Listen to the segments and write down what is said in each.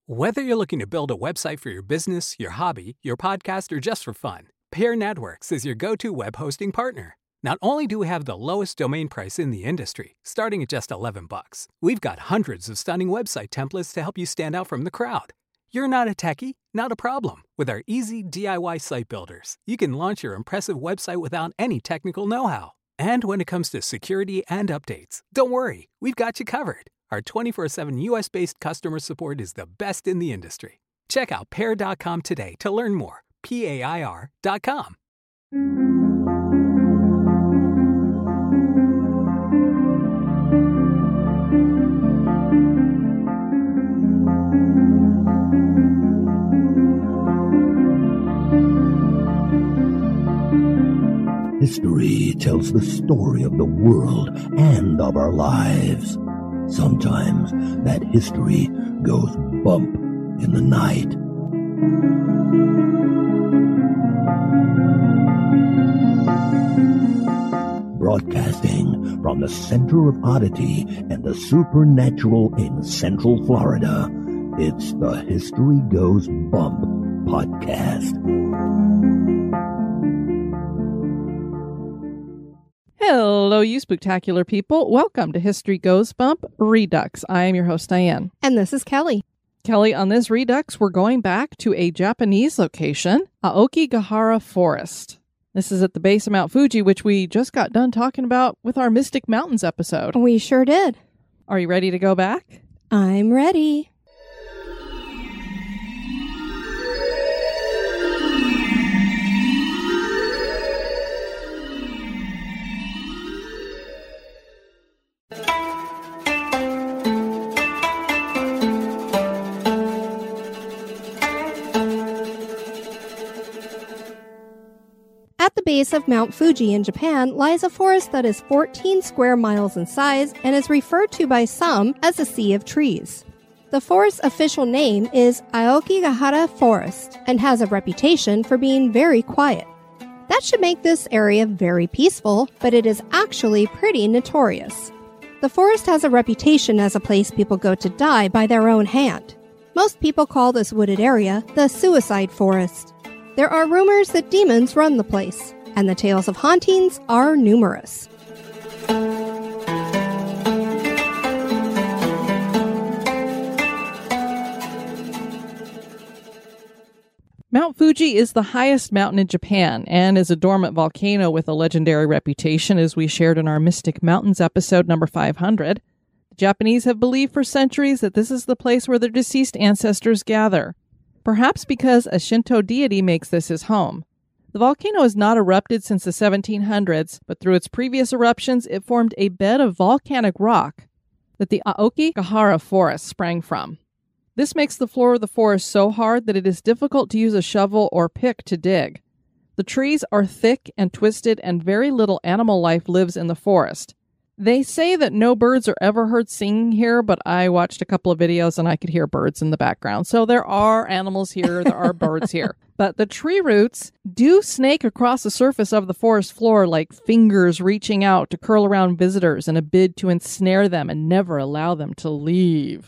Whether you're looking to build a website for your business, your hobby, your podcast, or just for fun, Pear Networks is your go-to web hosting partner. Not only do we have the lowest domain price in the industry, starting at just $11, we've got hundreds of stunning website templates to help you stand out from the crowd. You're not a techie? Not a problem. With our easy DIY site builders, you can launch your impressive website without any technical know-how. And when it comes to security and updates, don't worry, we've got you covered. Our 24/7 US-based customer support is the best in the industry. Check out Pear.com today to learn more. PAIR.com. History tells the story of the world and of our lives. Sometimes that history goes bump in the night. Broadcasting from the center of oddity and the supernatural in Central Florida, it's the History Goes Bump podcast. Hello, you spooktacular people. Welcome to History Goes Bump Redux. I am your host, Diane. And this is Kelly. Kelly, on this Redux, we're going back to a Japanese location, Aokigahara Forest. This is at the base of Mount Fuji, which we just got done talking about with our Mystic Mountains episode. We sure did. Are you ready to go back? I'm ready. At the base of Mount Fuji in Japan lies a forest that is 14 square miles in size and is referred to by some as a sea of trees. The forest's official name is Aokigahara Forest and has a reputation for being very quiet. That should make this area very peaceful, but it is actually pretty notorious. The forest has a reputation as a place people go to die by their own hand. Most people call this wooded area the Suicide Forest. There are rumors that demons run the place, and the tales of hauntings are numerous. Mount Fuji is the highest mountain in Japan and is a dormant volcano with a legendary reputation, as we shared in our Mystic Mountains episode number 500. The Japanese have believed for centuries that this is the place where their deceased ancestors gather. Perhaps because a Shinto deity makes this his home. The volcano has not erupted since the 1700s, but through its previous eruptions, it formed a bed of volcanic rock that the Aokigahara Forest sprang from. This makes the floor of the forest so hard that it is difficult to use a shovel or pick to dig. The trees are thick and twisted, and very little animal life lives in the forest. They say that no birds are ever heard singing here, but I watched a couple of videos and I could hear birds in the background. So there are animals here, there are birds here. But the tree roots do snake across the surface of the forest floor like fingers reaching out to curl around visitors in a bid to ensnare them and never allow them to leave.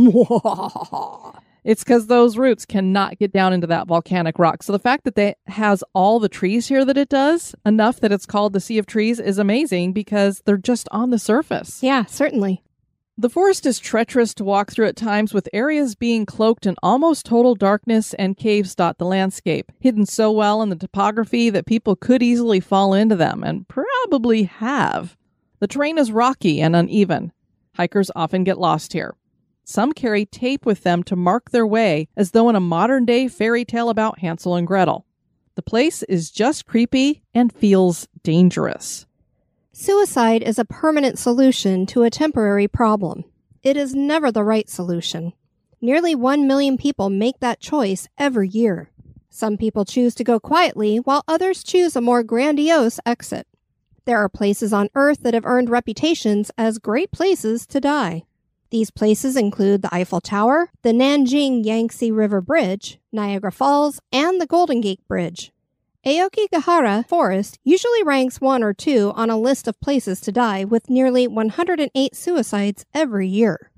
It's because those roots cannot get down into that volcanic rock. So the fact that it has all the trees here that it does, enough that it's called the Sea of Trees, is amazing because they're just on the surface. Yeah, certainly. The forest is treacherous to walk through at times, with areas being cloaked in almost total darkness and caves dot the landscape, hidden so well in the topography that people could easily fall into them, and probably have. The terrain is rocky and uneven. Hikers often get lost here. Some carry tape with them to mark their way, as though in a modern-day fairy tale about Hansel and Gretel. The place is just creepy and feels dangerous. Suicide is a permanent solution to a temporary problem. It is never the right solution. Nearly 1 million people make that choice every year. Some people choose to go quietly, while others choose a more grandiose exit. There are places on Earth that have earned reputations as great places to die. These places include the Eiffel Tower, the Nanjing Yangtze River Bridge, Niagara Falls, and the Golden Gate Bridge. Aokigahara Forest usually ranks 1 or 2 on a list of places to die, with nearly 108 suicides every year.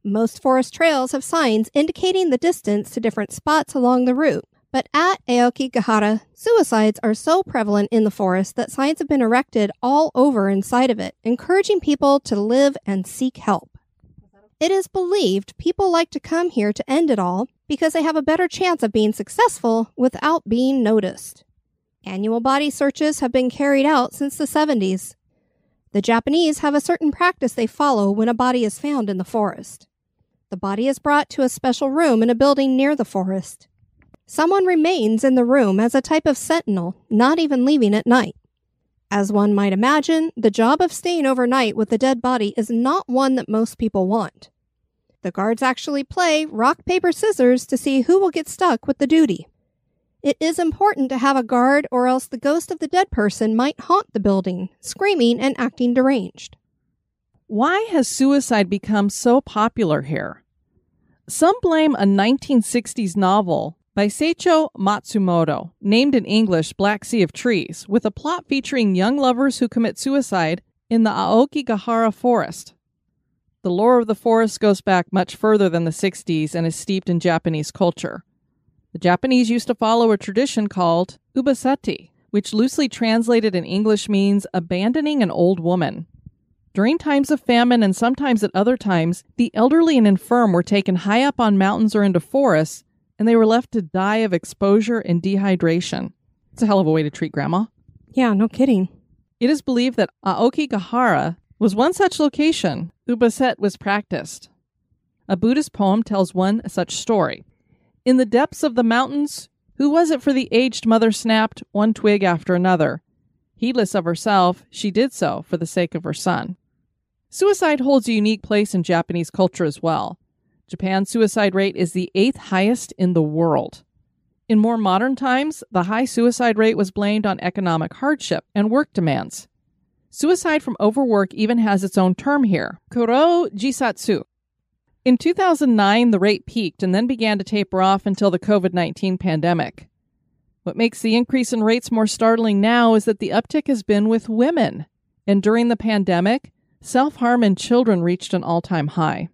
Most forest trails have signs indicating the distance to different spots along the route, but at Aokigahara, suicides are so prevalent in the forest that signs have been erected all over inside of it, encouraging people to live and seek help. It is believed people like to come here to end it all because they have a better chance of being successful without being noticed. Annual body searches have been carried out since the 70s. The Japanese have a certain practice they follow when a body is found in the forest. The body is brought to a special room in a building near the forest. Someone remains in the room as a type of sentinel, not even leaving at night. As one might imagine, the job of staying overnight with the dead body is not one that most people want. The guards actually play rock, paper, scissors to see who will get stuck with the duty. It is important to have a guard or else the ghost of the dead person might haunt the building, screaming and acting deranged. Why has suicide become so popular here? Some blame a 1960s novel by Seicho Matsumoto, named in English Black Sea of Trees, with a plot featuring young lovers who commit suicide in the Aokigahara forest. The lore of the forest goes back much further than the 60s and is steeped in Japanese culture. The Japanese used to follow a tradition called ubasati, which loosely translated in English means abandoning an old woman. During times of famine and sometimes at other times, the elderly and infirm were taken high up on mountains or into forests, and they were left to die of exposure and dehydration. It's a hell of a way to treat grandma. Yeah, no kidding. It is believed that Aokigahara was one such location ubasat was practiced. A Buddhist poem tells one such story. In the depths of the mountains, who was it for the aged mother snapped one twig after another? Heedless of herself, she did so for the sake of her son. Suicide holds a unique place in Japanese culture as well. Japan's suicide rate is the 8th highest in the world. In more modern times, the high suicide rate was blamed on economic hardship and work demands. Suicide from overwork even has its own term here, kuro jisatsu. In 2009, the rate peaked and then began to taper off until the COVID-19 pandemic. What makes the increase in rates more startling now is that the uptick has been with women, and during the pandemic, self-harm in children reached an all-time high.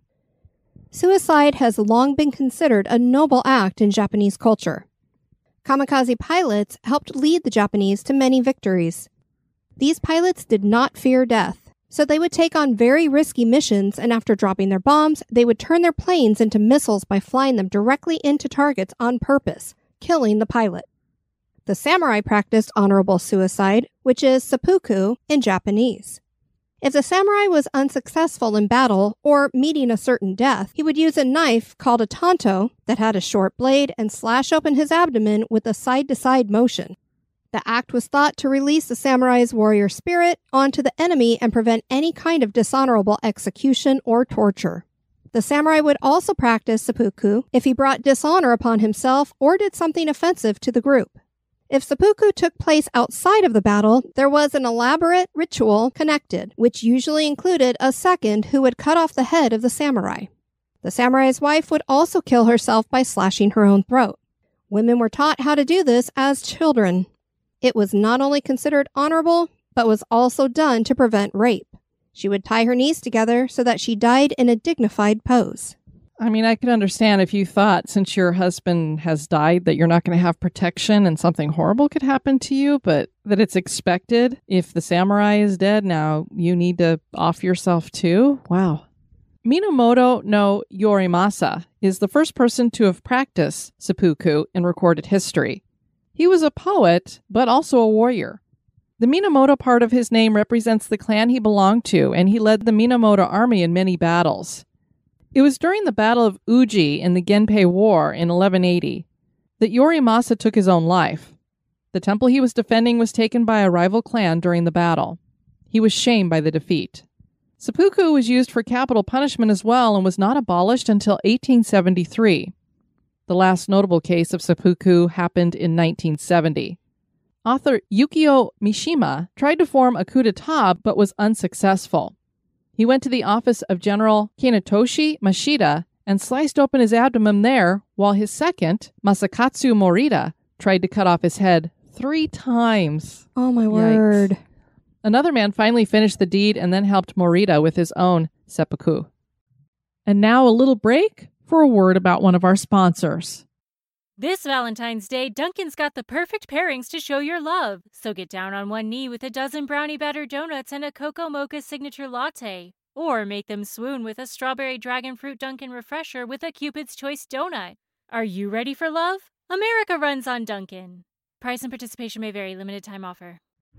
Suicide has long been considered a noble act in Japanese culture. Kamikaze pilots helped lead the Japanese to many victories. These pilots did not fear death, so they would take on very risky missions, and after dropping their bombs, they would turn their planes into missiles by flying them directly into targets on purpose, killing the pilot. The samurai practiced honorable suicide, which is seppuku in Japanese. If the samurai was unsuccessful in battle or meeting a certain death, he would use a knife called a tanto that had a short blade and slash open his abdomen with a side-to-side motion. The act was thought to release the samurai's warrior spirit onto the enemy and prevent any kind of dishonorable execution or torture. The samurai would also practice seppuku if he brought dishonor upon himself or did something offensive to the group. If seppuku took place outside of the battle, there was an elaborate ritual connected, which usually included a second who would cut off the head of the samurai. The samurai's wife would also kill herself by slashing her own throat. Women were taught how to do this as children. It was not only considered honorable, but was also done to prevent rape. She would tie her knees together so that she died in a dignified pose. I mean, I could understand if you thought since your husband has died that you're not going to have protection and something horrible could happen to you, but that it's expected if the samurai is dead, now you need to off yourself too? Wow. Minamoto no Yorimasa is the first person to have practiced seppuku in recorded history. He was a poet, but also a warrior. The Minamoto part of his name represents the clan he belonged to, and he led the Minamoto army in many battles. It was during the Battle of Uji in the Genpei War in 1180 that Yorimasa took his own life. The temple he was defending was taken by a rival clan during the battle. He was shamed by the defeat. Seppuku was used for capital punishment as well and was not abolished until 1873. The last notable case of seppuku happened in 1970. Author Yukio Mishima tried to form a coup d'etat but was unsuccessful. He went to the office of General Kinetoshi Mashida and sliced open his abdomen there, while his second, Masakatsu Morita, tried to cut off his head 3 times. Oh my Yikes. word. Another man finally finished the deed and then helped Morita with his own seppuku. And now a little break for a word about one of our sponsors. This Valentine's Day, Dunkin's got the perfect pairings to show your love. So get down on one knee with a dozen brownie batter donuts and a cocoa mocha signature latte. Or make them swoon with a strawberry dragon fruit Dunkin' refresher with a Cupid's Choice donut. Are you ready for love? America runs on Dunkin'. Price and participation may vary. Limited time offer.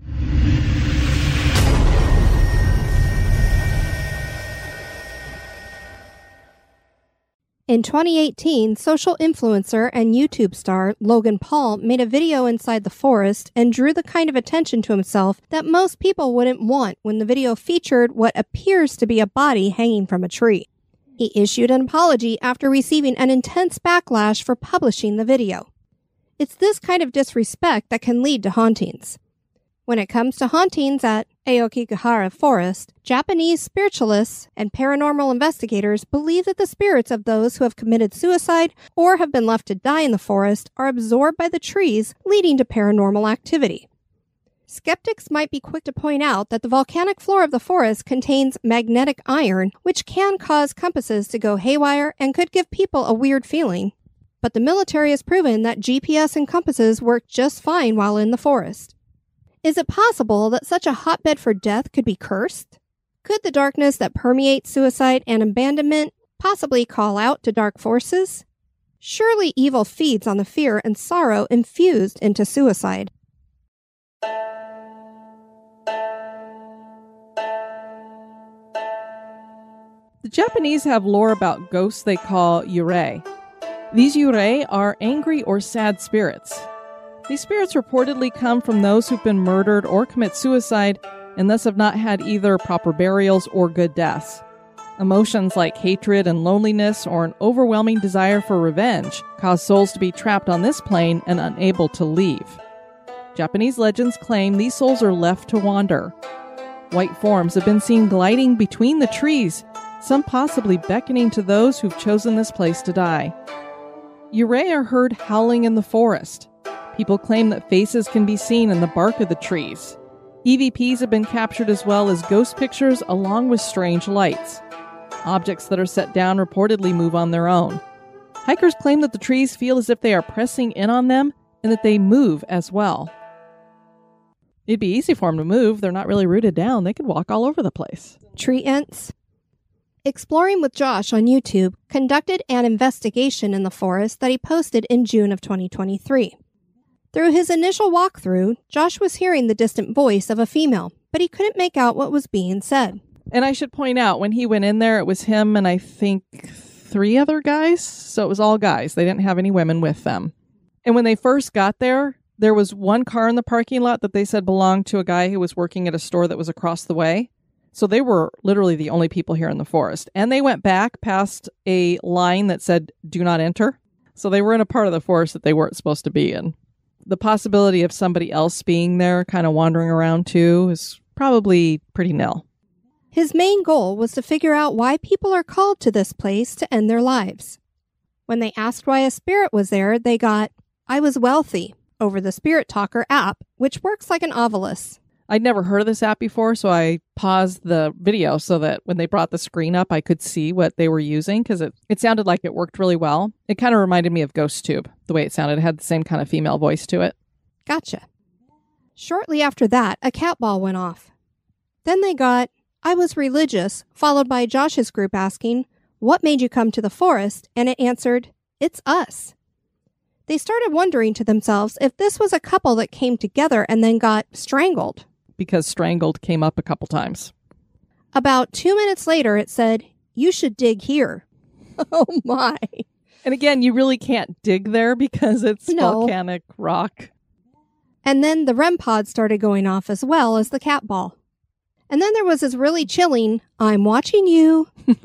In 2018, social influencer and YouTube star Logan Paul made a video inside the forest and drew the kind of attention to himself that most people wouldn't want when the video featured what appears to be a body hanging from a tree. He issued an apology after receiving an intense backlash for publishing the video. It's this kind of disrespect that can lead to hauntings. When it comes to hauntings at Aokigahara Forest, Japanese spiritualists and paranormal investigators believe that the spirits of those who have committed suicide or have been left to die in the forest are absorbed by the trees, leading to paranormal activity. Skeptics might be quick to point out that the volcanic floor of the forest contains magnetic iron, which can cause compasses to go haywire and could give people a weird feeling. But the military has proven that GPS and compasses work just fine while in the forest. Is it possible that such a hotbed for death could be cursed? Could the darkness that permeates suicide and abandonment possibly call out to dark forces? Surely evil feeds on the fear and sorrow infused into suicide. The Japanese have lore about ghosts they call yurei. These yurei are angry or sad spirits. These spirits reportedly come from those who've been murdered or commit suicide and thus have not had either proper burials or good deaths. Emotions like hatred and loneliness or an overwhelming desire for revenge cause souls to be trapped on this plane and unable to leave. Japanese legends claim these souls are left to wander. White forms have been seen gliding between the trees, some possibly beckoning to those who've chosen this place to die. Yurei are heard howling in the forest. People claim that faces can be seen in the bark of the trees. EVPs have been captured as well as ghost pictures along with strange lights. Objects that are set down reportedly move on their own. Hikers claim that the trees feel as if they are pressing in on them and that they move as well. It'd be easy for them to move. They're not really rooted down. They could walk all over the place. Tree ants. Exploring with Josh on YouTube conducted an investigation in the forest that he posted in June of 2023. Through his initial walkthrough, Josh was hearing the distant voice of a female, but he couldn't make out what was being said. And I should point out, when he went in there, it was him and I think 3 other guys. So it was all guys. They didn't have any women with them. And when they first got there, there was one car in the parking lot that they said belonged to a guy who was working at a store that was across the way. So they were literally the only people here in the forest. And they went back past a line that said, "Do not enter." So they were in a part of the forest that they weren't supposed to be in. The possibility of somebody else being there, kind of wandering around too, is probably pretty nil. His main goal was to figure out why people are called to this place to end their lives. When they asked why a spirit was there, they got, "I was wealthy," over the Spirit Talker app, which works like an Ovilus. I'd never heard of this app before, so I paused the video so that when they brought the screen up, I could see what they were using, because it sounded like it worked really well. It kind of reminded me of GhostTube, the way it sounded. It had the same kind of female voice to it. Gotcha. Shortly after that, a cat ball went off. Then they got, "I was religious," followed by Josh's group asking, "What made you come to the forest?" And it answered, "It's us." They started wondering to themselves if this was a couple that came together and then got strangled. Because strangled came up a couple times. About 2 minutes later, it said, "You should dig here." Oh my. And again, you really can't dig there because it's volcanic rock. And then the REM pod started going off as well as the cat ball. And then there was this really chilling, "I'm watching you."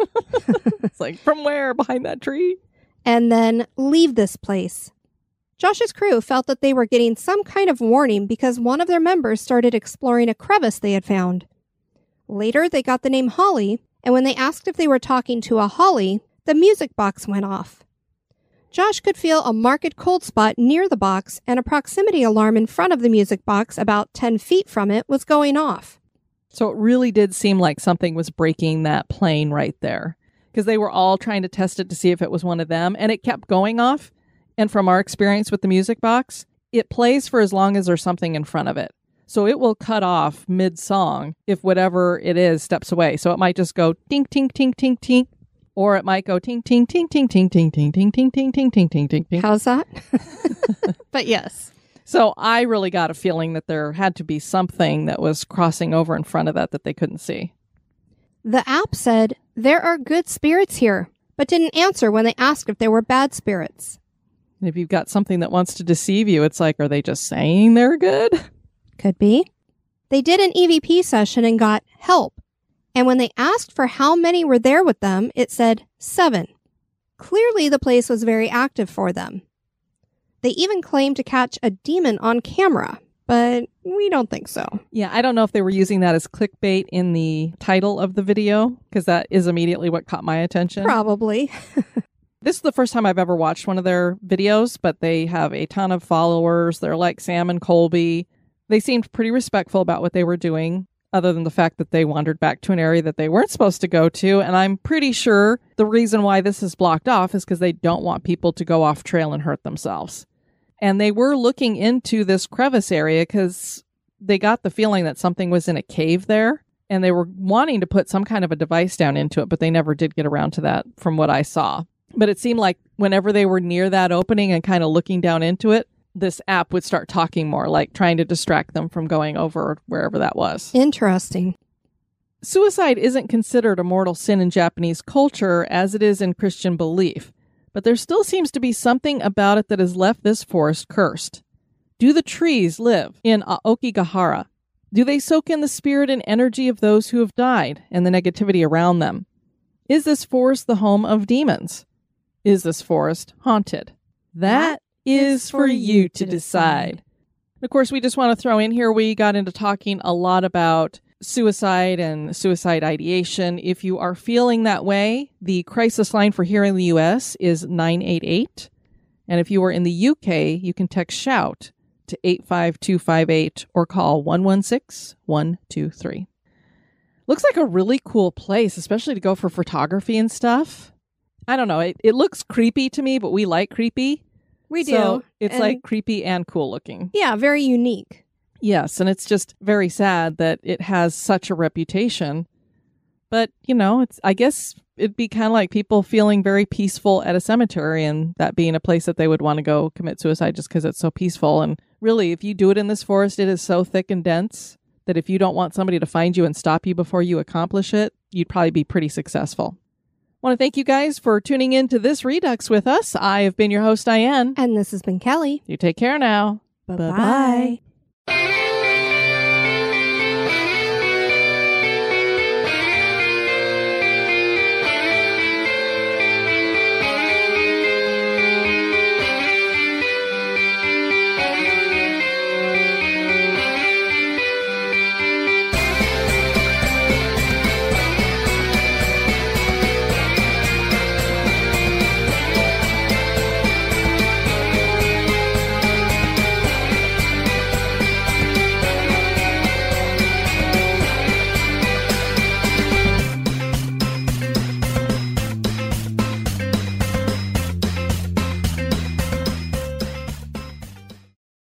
It's like, from where? Behind that tree? And then, "Leave this place." Josh's crew felt that they were getting some kind of warning because one of their members started exploring a crevice they had found. Later, they got the name Holly, and when they asked if they were talking to a Holly, the music box went off. Josh could feel a marked cold spot near the box, and a proximity alarm in front of the music box about 10 feet from it was going off. So it really did seem like something was breaking that plane right there. because they were all trying to test it to see if it was one of them, and it kept going off. And from our experience with the music box, it plays for as long as there's something in front of it. So it will cut off mid-song if whatever it is steps away. So it might just go tink, tink, tink, tink, tink, or it might go tink, tink, tink, tink, tink, tink, tink, tink, tink, tink, tink, tink, tink, tink. How's that? But yes. So I really got a feeling that there had to be something that was crossing over in front of that they couldn't see. The app said, there are good spirits here, but didn't answer when they asked if there were bad spirits. And if you've got something that wants to deceive you, it's like, are they just saying they're good? Could be. They did an EVP session and got help. And when they asked for how many were there with them, it said 7. Clearly, the place was very active for them. They even claimed to catch a demon on camera, but we don't think so. Yeah, I don't know if they were using that as clickbait in the title of the video, because that is immediately what caught my attention. Probably. This is the first time I've ever watched one of their videos, but they have a ton of followers. They're like Sam and Colby. They seemed pretty respectful about what they were doing, other than the fact that they wandered back to an area that they weren't supposed to go to. And I'm pretty sure the reason why this is blocked off is because they don't want people to go off trail and hurt themselves. And they were looking into this crevice area because they got the feeling that something was in a cave there. And they were wanting to put some kind of a device down into it, but they never did get around to that from what I saw. But it seemed like whenever they were near that opening and kind of looking down into it, this app would start talking more, like trying to distract them from going over wherever that was. Interesting. Suicide isn't considered a mortal sin in Japanese culture as it is in Christian belief, but there still seems to be something about it that has left this forest cursed. Do the trees live in Aokigahara? Do they soak in the spirit and energy of those who have died and the negativity around them? Is this forest the home of demons? Is this forest haunted? That is for you to decide. Of course, we just want to throw in here, we got into talking a lot about suicide and suicide ideation. If you are feeling that way, the crisis line for here in the U.S. is 988. And if you are in the UK, you can text SHOUT to 85258 or call 116-123. Looks like a really cool place, especially to go for photography and stuff. I don't know. It looks creepy to me, but we like creepy. We do. So it's And like creepy and cool looking. yeah, very unique. Yes, and it's just very sad that it has such a reputation. But, you know, I guess it'd be kind of like people feeling very peaceful at a cemetery and that being a place that they would want to go commit suicide just because it's so peaceful. And really, if you do it in this forest, it is so thick and dense that if you don't want somebody to find you and stop you before you accomplish it, you'd probably be pretty successful. I want to thank you guys for tuning in to this Redux with us. I have been your host, Diane. And this has been Kelly. You take care now. Bye-bye. Bye-bye.